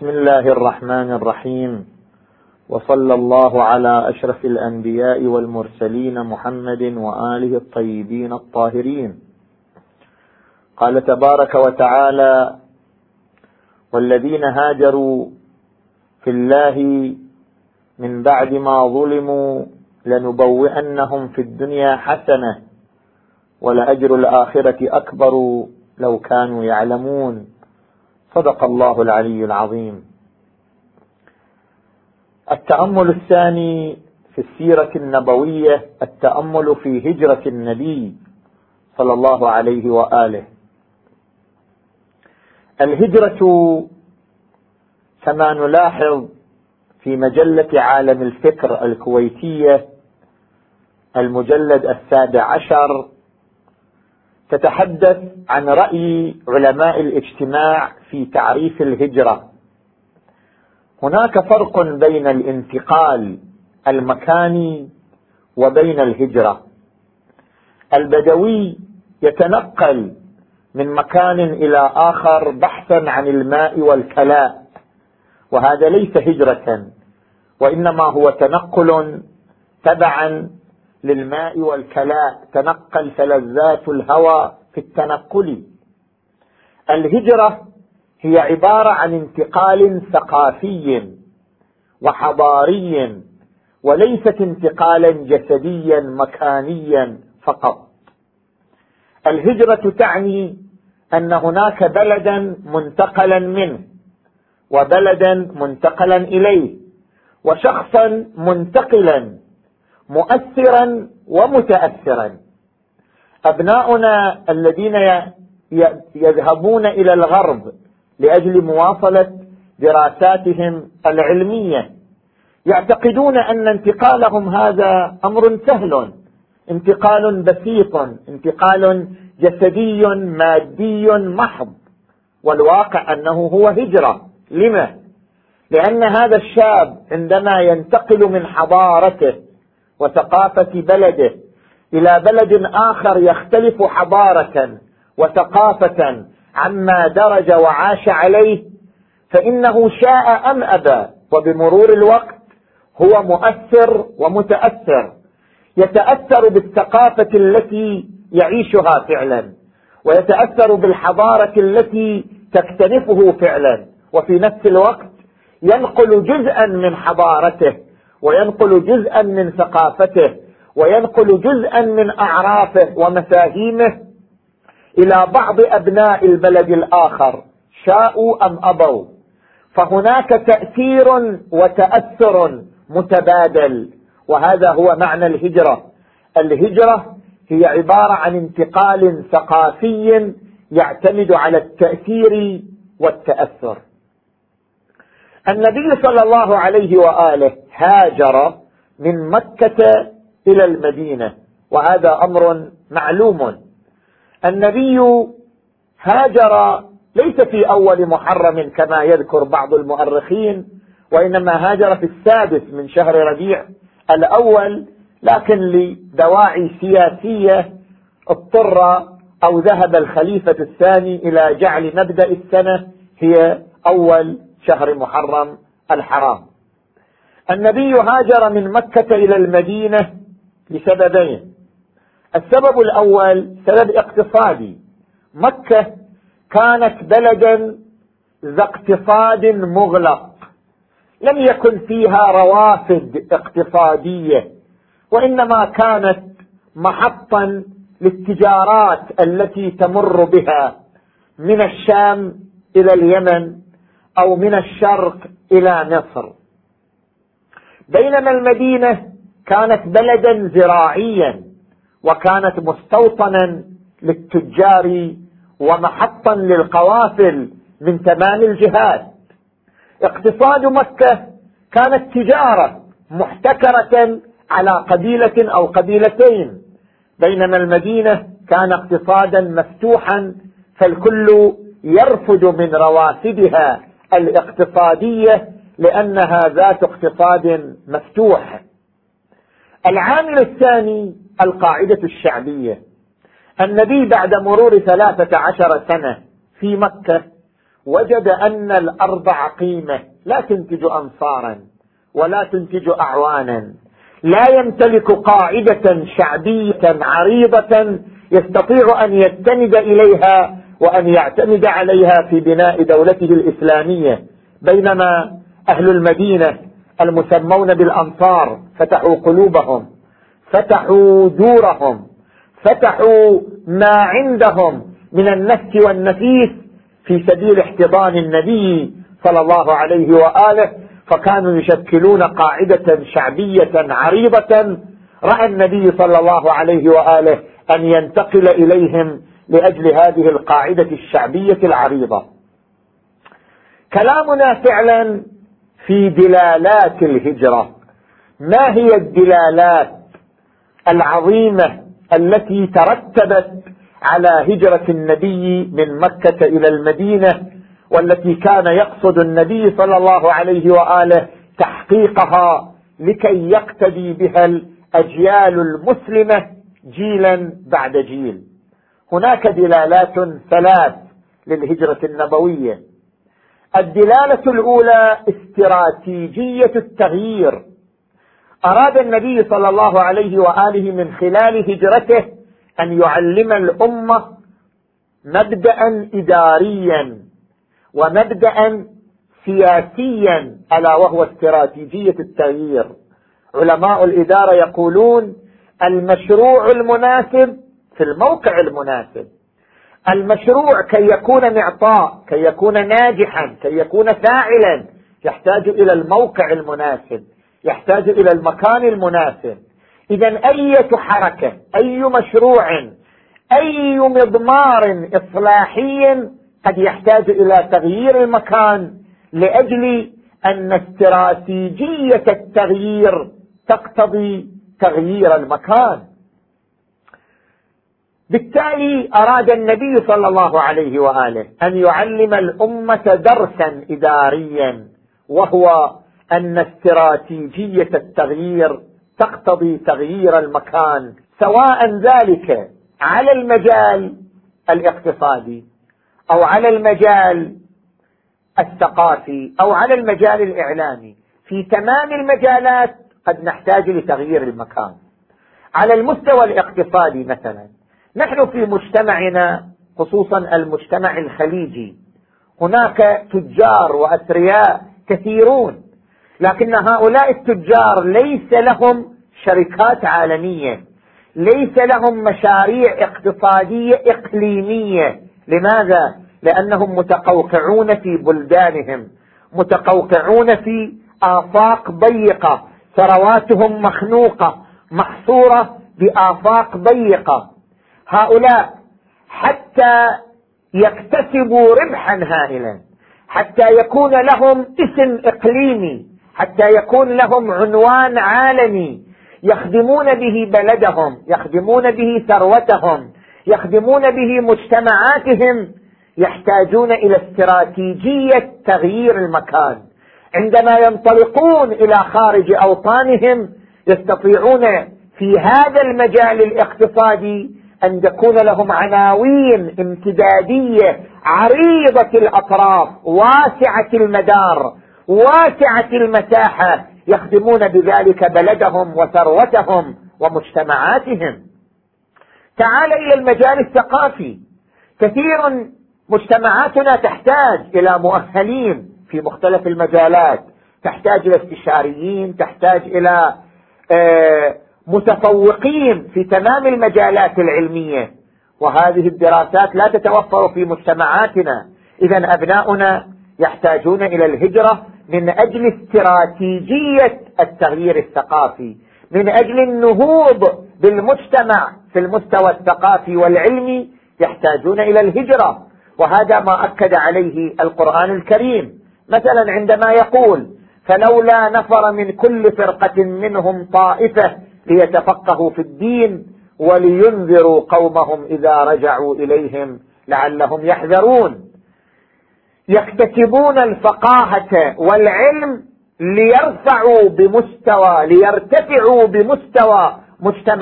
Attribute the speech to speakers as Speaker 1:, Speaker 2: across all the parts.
Speaker 1: بسم الله الرحمن الرحيم، وصلى الله على أشرف الأنبياء والمرسلين محمد وآله الطيبين الطاهرين. قال تبارك وتعالى: والذين هاجروا في الله من بعد ما ظلموا لنبوئنهم في الدنيا حسنة ولأجر الآخرة أكبر لو كانوا يعلمون. صدق الله العلي العظيم. التأمل الثاني في السيرة النبوية، التأمل في هجرة النبي صلى الله عليه وآله. الهجرة كما نلاحظ في مجلة عالم الفكر الكويتية المجلد 17 تتحدث عن رأي علماء الاجتماع في تعريف الهجرة. هناك فرق بين الانتقال المكاني وبين الهجرة. البدوي يتنقل من مكان إلى آخر بحثا عن الماء والكلاء، وهذا ليس هجرة، وإنما هو تنقل تبعا للماء والكلاء، تنقل فلذات الهوى في التنقل. الهجرة هي عبارة عن انتقال ثقافي وحضاري، وليست انتقالا جسديا مكانيا فقط. الهجرة تعني أن هناك بلدا منتقلا منه، وبلدا منتقلا إليه، وشخصا منتقلا مؤثرا ومتأثرا. أبناؤنا الذين يذهبون إلى الغرب لأجل مواصلة دراساتهم العلمية يعتقدون أن انتقالهم هذا أمر سهل، انتقال بسيط، انتقال جسدي مادي محض، والواقع أنه هو هجرة. لما؟ لأن هذا الشاب عندما ينتقل من حضارته وثقافة بلده إلى بلد آخر يختلف حضارة وثقافة عما درج وعاش عليه، فإنه شاء أم أبى وبمرور الوقت هو مؤثر ومتأثر، يتأثر بالثقافة التي يعيشها فعلا، ويتأثر بالحضارة التي تكتنفه فعلا، وفي نفس الوقت ينقل جزءا من حضارته، وينقل جزءا من ثقافته، وينقل جزءا من أعرافه ومفاهيمه إلى بعض أبناء البلد الآخر شاءوا أم أبوا. فهناك تأثير وتأثر متبادل، وهذا هو معنى الهجرة. الهجرة هي عبارة عن انتقال ثقافي يعتمد على التأثير والتأثر. النبي صلى الله عليه وآله هاجر من مكة إلى المدينة، وهذا أمر معلوم. النبي هاجر ليس في أول محرم كما يذكر بعض المؤرخين، وإنما هاجر في 6 من شهر ربيع الأول، لكن لدواعي سياسية اضطر أو ذهب الخليفة الثاني إلى جعل مبدأ السنة هي أول شهر محرم الحرام. النبي هاجر من مكة إلى المدينة لسببين. السبب الأول سبب اقتصادي. مكة كانت بلدا ذا اقتصاد مغلق، لم يكن فيها روافد اقتصادية، وإنما كانت محطا للتجارات التي تمر بها من الشام إلى اليمن أو من الشرق إلى مصر. بينما المدينة كانت بلدا زراعيا، وكانت مستوطنا للتجار ومحطا للقوافل من تمام الجهات. اقتصاد مكة كانت تجارة محتكرة على قبيلة أو قبيلتين، بينما المدينة كان اقتصادا مفتوحا، فالكل يرفد من روافدها الاقتصادية لأنها ذات اقتصاد مفتوح. العامل الثاني القاعدة الشعبية. النبي بعد مرور 13 سنة في مكة وجد أن الأرض عقيمة لا تنتج أنصارا ولا تنتج أعوانا، لا يمتلك قاعدة شعبية عريضة يستطيع أن يستند إليها وأن يعتمد عليها في بناء دولته الإسلامية. بينما أهل المدينة المسمون بالأنصار فتحوا قلوبهم، فتحوا دورهم، فتحوا ما عندهم من النفس والنفيس في سبيل احتضان النبي صلى الله عليه وآله، فكانوا يشكلون قاعدة شعبية عريضة رأى النبي صلى الله عليه وآله أن ينتقل إليهم لأجل هذه القاعدة الشعبية العريضة. كلامنا فعلا في دلالات الهجرة. ما هي الدلالات العظيمة التي ترتبت على هجرة النبي من مكة إلى المدينة، والتي كان يقصد النبي صلى الله عليه وآله تحقيقها لكي يقتدي بها الأجيال المسلمة جيلا بعد جيل؟ هناك دلالات ثلاث للهجرة النبوية. الدلالة الأولى استراتيجية التغيير. أراد النبي صلى الله عليه وآله من خلال هجرته أن يعلم الأمة مبدأ إداريا ومبدأ سياسيا، ألا وهو استراتيجية التغيير. علماء الإدارة يقولون المشروع المناسب في الموقع المناسب. المشروع كي يكون معطاء، كي يكون ناجحا، كي يكون فاعلا، يحتاج إلى الموقع المناسب، يحتاج إلى المكان المناسب. إذن أي حركة، أي مشروع، أي مضمار إصلاحي قد يحتاج إلى تغيير المكان، لأجل أن استراتيجية التغيير تقتضي تغيير المكان. بالتالي أراد النبي صلى الله عليه وآله أن يعلم الأمة درسا إداريا، وهو أن استراتيجية التغيير تقتضي تغيير المكان، سواء ذلك على المجال الاقتصادي أو على المجال الثقافي أو على المجال الإعلامي. في تمام المجالات قد نحتاج لتغيير المكان. على المستوى الاقتصادي مثلا، نحن في مجتمعنا خصوصا المجتمع الخليجي هناك تجار وأثرياء كثيرون، لكن هؤلاء التجار ليس لهم شركات عالمية، ليس لهم مشاريع اقتصادية إقليمية. لماذا؟ لأنهم متقوقعون في بلدانهم، متقوقعون في آفاق ضيقة، ثرواتهم مخنوقة محصورة بآفاق ضيقة. هؤلاء حتى يكتسبوا ربحا هائلا، حتى يكون لهم اسم إقليمي، حتى يكون لهم عنوان عالمي يخدمون به بلدهم، يخدمون به ثروتهم، يخدمون به مجتمعاتهم، يحتاجون إلى استراتيجية تغيير المكان. عندما ينطلقون إلى خارج أوطانهم يستطيعون في هذا المجال الاقتصادي أن يكون لهم عناوين امتدادية عريضة الأطراف، واسعة المدار، واسعة المساحة، يخدمون بذلك بلدهم وثروتهم ومجتمعاتهم. تعال إلى المجال الثقافي. كثير مجتمعاتنا تحتاج إلى مؤهلين في مختلف المجالات، تحتاج إلى استشاريين، تحتاج إلى متفوقين في تمام المجالات العلمية، وهذه الدراسات لا تتوفر في مجتمعاتنا. إذن أبناؤنا يحتاجون إلى الهجرة من أجل استراتيجية التغيير الثقافي، من أجل النهوض بالمجتمع في المستوى الثقافي والعلمي يحتاجون إلى الهجرة. وهذا ما أكد عليه القرآن الكريم، مثلا عندما يقول فلولا نفر من كل فرقة منهم طائفة ليتفقهوا في الدين ولينذروا قومهم إذا رجعوا إليهم لعلهم يحذرون. يكتسبون الفقاهة والعلم ليرتفعوا بمستوى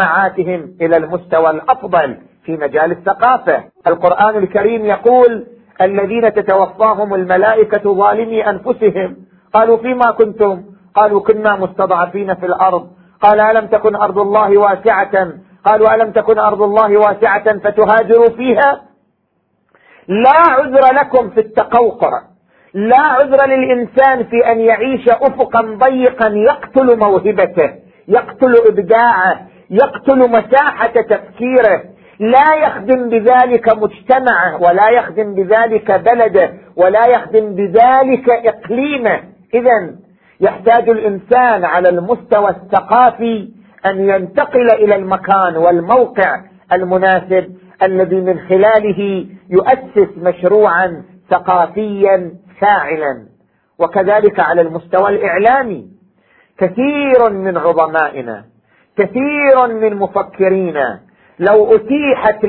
Speaker 1: مجتمعاتهم إلى المستوى الأفضل في مجال الثقافة. القرآن الكريم يقول الذين تتوفاهم الملائكة ظالمي أنفسهم. قالوا فيما كنتم؟ قالوا كنا مستضعفين في الأرض. قال ألم تكن أرض الله واسعة؟ قالوا ألم تكن أرض الله واسعة فتهاجروا فيها. لا عذر لكم في التقوقع، لا عذر للإنسان في أن يعيش أفقا ضيقا يقتل موهبته، يقتل إبداعه، يقتل مساحة تفكيره، لا يخدم بذلك مجتمعه، ولا يخدم بذلك بلده، ولا يخدم بذلك إقليمه. إذن يحتاج الإنسان على المستوى الثقافي أن ينتقل إلى المكان والموقع المناسب الذي من خلاله يؤسس مشروعا ثقافيا فاعلا. وكذلك على المستوى الإعلامي، كثير من عظمائنا، كثير من مفكرينا لو أتيحت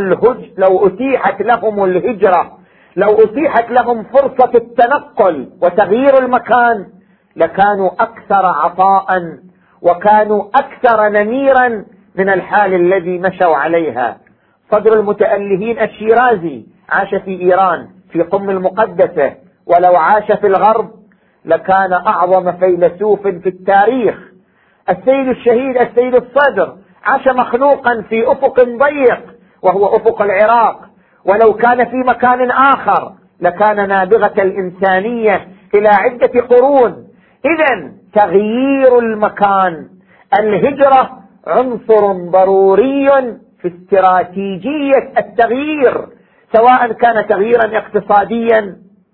Speaker 1: لهم الهجرة، لو أتيحت لهم فرصة التنقل وتغيير المكان، لكانوا أكثر عطاء وكانوا أكثر نميرا من الحال الذي مشوا عليها. صدر المتألهين الشيرازي عاش في إيران في قم المقدسة، ولو عاش في الغرب لكان أعظم فيلسوف في التاريخ. السيد الشهيد السيد الصدر عاش مخنوقا في أفق ضيق وهو أفق العراق، ولو كان في مكان آخر لكان نابغة الإنسانية إلى عدة قرون. إذن تغيير المكان، الهجرة عنصر ضروري في استراتيجية التغيير، سواء كان تغييرا اقتصاديا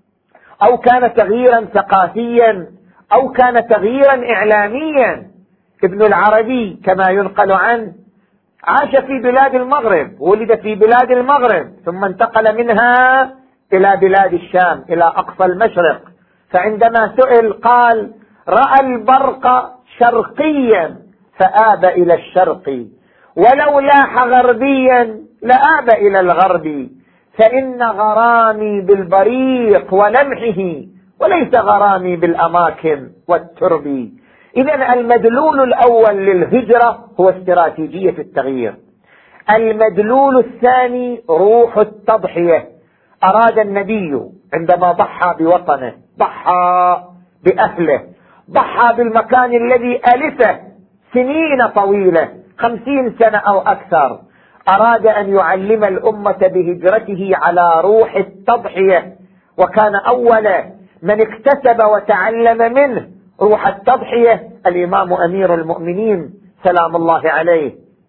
Speaker 1: أو كان تغييرا ثقافيا أو كان تغييرا إعلاميا. ابن العربي كما ينقل عنه عاش في بلاد المغرب، ولد في بلاد المغرب، ثم انتقل منها إلى بلاد الشام إلى أقصى المشرق. فعندما سئل قال: رأى البرق شرقيا فآب إلى الشرق، ولو لاح غربيا لآب إلى الغرب، فإن غرامي بالبريق ولمحه وليس غرامي بالأماكن والترب. إذن المدلول الأول للهجرة هو استراتيجية التغيير. المدلول الثاني روح التضحية. أراد النبي عندما ضحى بوطنه، ضحى بأهله، ضحى بالمكان الذي ألفه سنين طويلة، 50 سنة أو أكثر، أراد أن يعلم الأمة بهجرته على روح التضحية، وكان أول من اكتسب وتعلم منه روح التضحية الإمام أمير المؤمنين سلام الله عليه.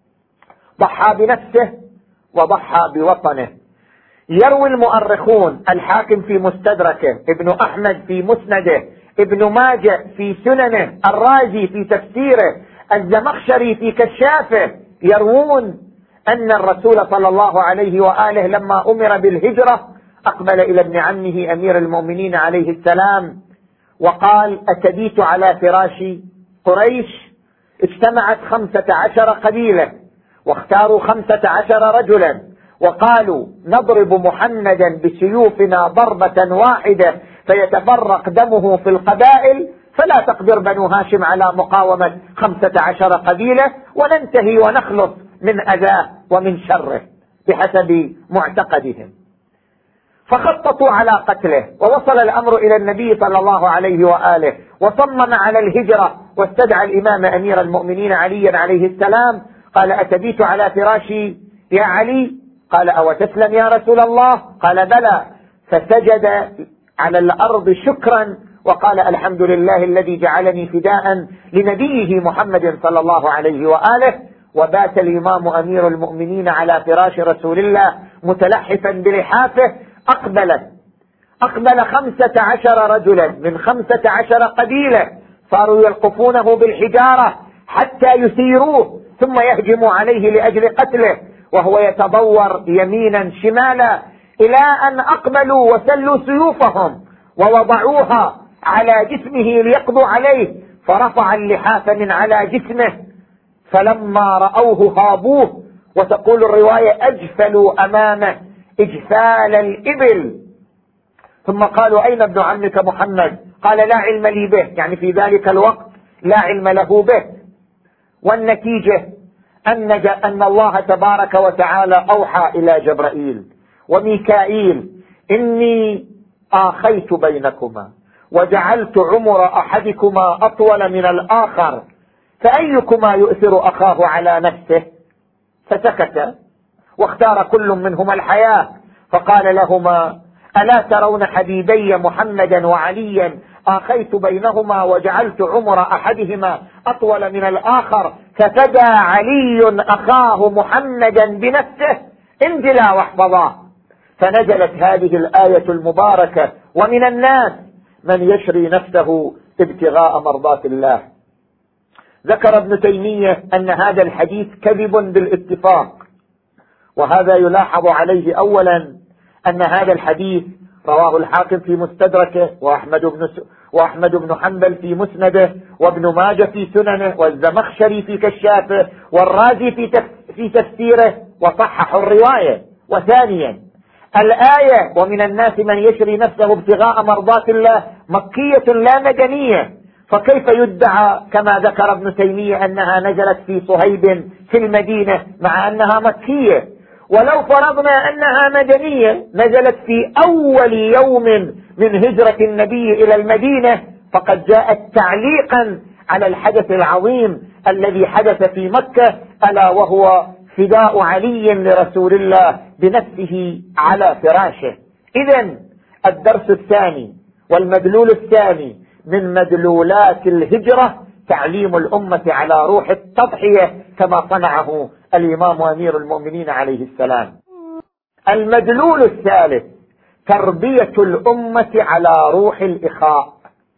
Speaker 1: ضحى بنفسه وضحى بوطنه. يروي المؤرخون، الحاكم في مستدركه، ابن أحمد في مسنده، ابن ماجه في سننه، الرازي في تفسيره، الزمخشري في كشافه، يروون أن الرسول صلى الله عليه وآله لما أمر بالهجرة أقبل إلى ابن عمه أمير المؤمنين عليه السلام وقال: أتبيت على فراش قريش. اجتمعت 15 قبيلة واختاروا 15 رجلا وقالوا: نضرب محمدا بسيوفنا ضربة واحدة فيتفرق دمه في القبائل، فلا تقدر بنو هاشم على مقاومة 15 قبيلة، وننتهي ونخلص من أذاه ومن شره بحسب معتقدهم. فخططوا على قتله، ووصل الأمر إلى النبي صلى الله عليه وآله، وصمم على الهجرة، واستدعى الإمام أمير المؤمنين عليا عليه السلام. قال: أتبيت على فراشي يا علي؟ قال: أو تسلم يا رسول الله؟ قال: بلى. فسجد على الأرض شكرا وقال: الحمد لله الذي جعلني فداء لنبيه محمد صلى الله عليه وآله. وبات الإمام أمير المؤمنين على فراش رسول الله متلحفا بلحافه. أقبل 15 رجلا من 15 قبيلة، صاروا يلقفونه بالحجارة حتى يثيروه ثم يهجموا عليه لأجل قتله، وهو يتضور يمينا شمالا، إلى أن أقبلوا وسلوا سيوفهم ووضعوها على جسمه ليقضوا عليه، فرفع اللحاف من على جسمه، فلما رأوه هابوه، وتقول الرواية: أجفلوا أمامه إجفال الإبل، ثم قالوا: أين ابن عمك محمد؟ قال: لا علم لي به، يعني في ذلك الوقت لا علم له به. والنتيجة أن الله تبارك وتعالى أوحى إلى جبرائيل وميكائيل إني آخيت بينكما وجعلت عمر أحدكما أطول من الآخر فأيكما يؤثر أخاه على نفسه؟ فسكت واختار كل منهما الحياة، فقال لهما: ألا ترون حبيبي محمدا وعليا آخيت بينهما وجعلت عمر أحدهما أطول من الآخر ففدى علي أخاه محمدا بنفسه انزلا واحفظاه. فنزلت هذه الآية المباركة: ومن الناس من يشري نفسه ابتغاء مرضات الله. ذكر ابن تيمية أن هذا الحديث كذب بالاتفاق، وهذا يلاحظ عليه أولا أن هذا الحديث رواه الحاكم في مستدركه، وأحمد بن حنبل في مسنده، وابن ماجه في سننه، والزمخشري في كشافه، والرازي في تفسيره، وصححوا الرواية. وثانيا الآية ومن الناس من يشري نفسه ابتغاء مرضات الله مكية لا مدنية، فكيف يدعى كما ذكر ابن تيمية أنها نزلت في صهيب في المدينة مع أنها مكية؟ ولو فرضنا أنها مدنية نزلت في أول يوم من هجرة النبي إلى المدينة، فقد جاءت تعليقا على الحدث العظيم الذي حدث في مكة، ألا وهو فداء علي لرسول الله بنفسه على فراشه. إذن الدرس الثاني والمدلول الثاني من مدلولات الهجرة تعليم الأمة على روح التضحية كما صنعه الإمام أمير المؤمنين عليه السلام. المدلول الثالث تربية الأمة على روح الإخاء.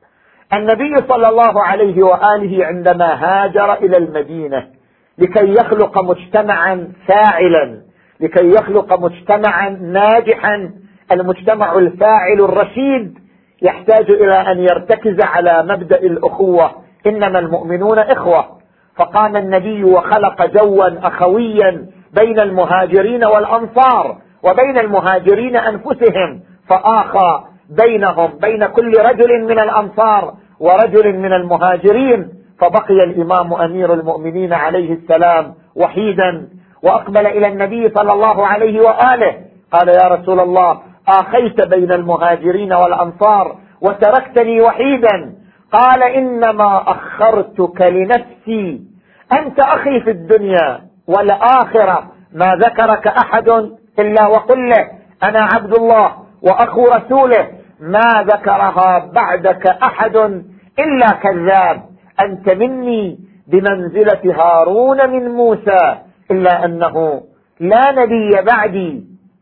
Speaker 1: النبي صلى الله عليه وآله عندما هاجر إلى المدينة لكي يخلق مجتمعا فاعلا، لكي يخلق مجتمعا ناجحا، المجتمع الفاعل الرشيد يحتاج إلى أن يرتكز على مبدأ الأخوة، إنما المؤمنون إخوة. فقام النبي وخلق جوا أخويا بين المهاجرين والأنصار وبين المهاجرين أنفسهم، فآخى بينهم بين كل رجل من الأنصار ورجل من المهاجرين، فبقي الإمام أمير المؤمنين عليه السلام وحيدا، وأقبل إلى النبي صلى الله عليه وآله قال: يا رسول الله، آخيت بين المهاجرين والأنصار وتركتني وحيدا. قال: إنما أخرتك لنفسي، أنت أخي في الدنيا والآخرة، ما ذكرك أحد إلا وقل له أنا عبد الله وأخو رسوله، ما ذكرها بعدك أحد إلا كذاب، أنت مني بمنزلة هارون من موسى، إلا أنه لا نبي بعدي.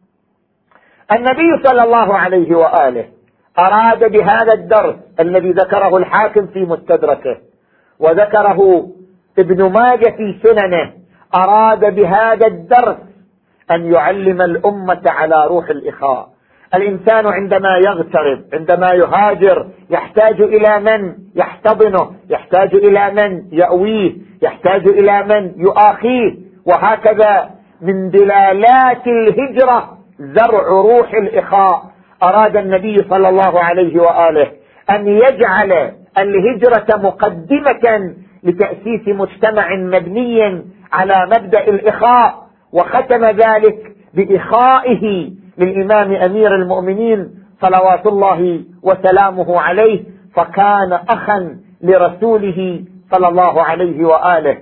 Speaker 1: النبي صلى الله عليه وآله أراد بهذا الدرس الذي ذكره الحاكم في مستدركه وذكره ابن ماجه في سننه، أراد بهذا الدرس أن يعلم الأمة على روح الإخاء. الإنسان عندما يغترب، عندما يهاجر، يحتاج إلى من يحتضنه، يحتاج إلى من يأويه، يحتاج إلى من يؤاخيه. وهكذا من دلالات الهجرة زرع روح الإخاء. أراد النبي صلى الله عليه وآله أن يجعل الهجرة مقدمة لتأسيس مجتمع مبني على مبدأ الإخاء، وختم ذلك بإخائه للإمام أمير المؤمنين صلوات الله وسلامه عليه، فكان أخا لرسوله صلى الله عليه وآله.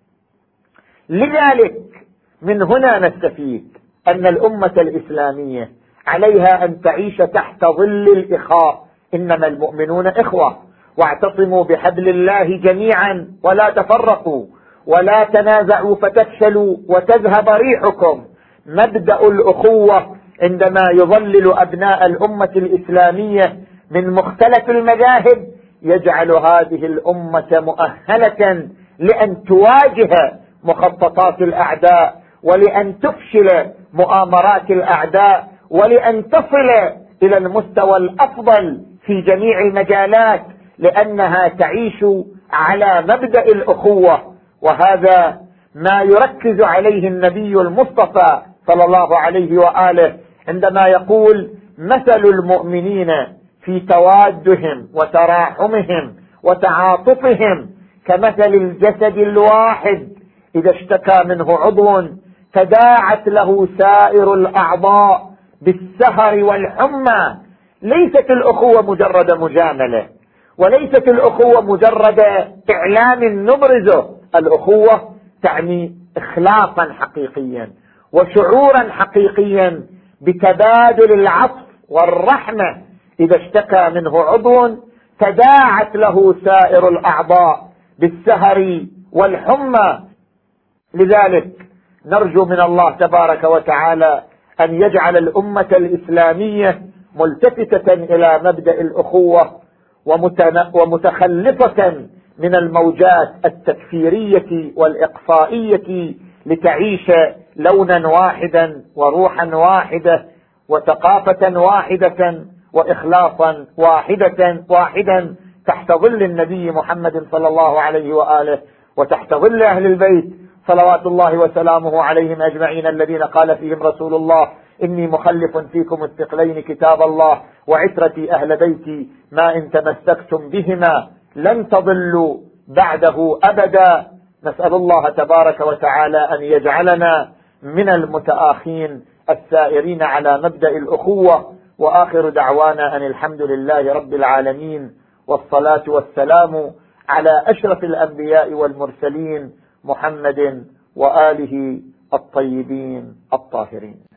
Speaker 1: لذلك من هنا نستفيد أن الأمة الإسلامية عليها أن تعيش تحت ظل الإخاء، إنما المؤمنون إخوة، واعتصموا بحبل الله جميعا ولا تفرقوا ولا تنازعوا فتفشلوا وتذهب ريحكم. مبدأ الأخوة عندما يظلل أبناء الأمة الإسلامية من مختلف المذاهب يجعل هذه الأمة مؤهلة لأن تواجه مخططات الأعداء، ولأن تفشل مؤامرات الأعداء، ولأن تصل إلى المستوى الأفضل في جميع المجالات، لأنها تعيش على مبدأ الأخوة. وهذا ما يركز عليه النبي المصطفى صلى الله عليه وآله عندما يقول: مثل المؤمنين في توادهم وتراحمهم وتعاطفهم كمثل الجسد الواحد إذا اشتكى منه عضو تداعت له سائر الأعضاء بالسهر والحمى. ليست الأخوة مجرد مجاملة، وليست الأخوة مجرد إعلان نبرزه. الأخوة تعني إخلاصا حقيقيا وشعورا حقيقيا بتبادل العطف والرحمة. إذا اشتكى منه عضو تداعت له سائر الأعضاء بالسهر والحمى. لذلك نرجو من الله تبارك وتعالى أن يجعل الأمة الإسلامية ملتفتة إلى مبدأ الأخوة ومتخلفة من الموجات التكفيرية والإقصائية، لتعيش لونا واحدا وروحا واحدة وثقافة واحدة وإخلاصا واحدا تحت ظل النبي محمد صلى الله عليه وآله، وتحت ظل أهل البيت صلوات الله وسلامه عليهم أجمعين، الذين قال فيهم رسول الله: إني مخلف فيكم الثقلين كتاب الله وعترتي أهل بيتي، ما إن تمسكتم بهما لن تضلوا بعده أبدا. نسأل الله تبارك وتعالى أن يجعلنا من المتآخين السائرين على مبدأ الأخوة. وآخر دعوانا أن الحمد لله رب العالمين، والصلاة والسلام على أشرف الأنبياء والمرسلين محمد وآله الطيبين الطاهرين.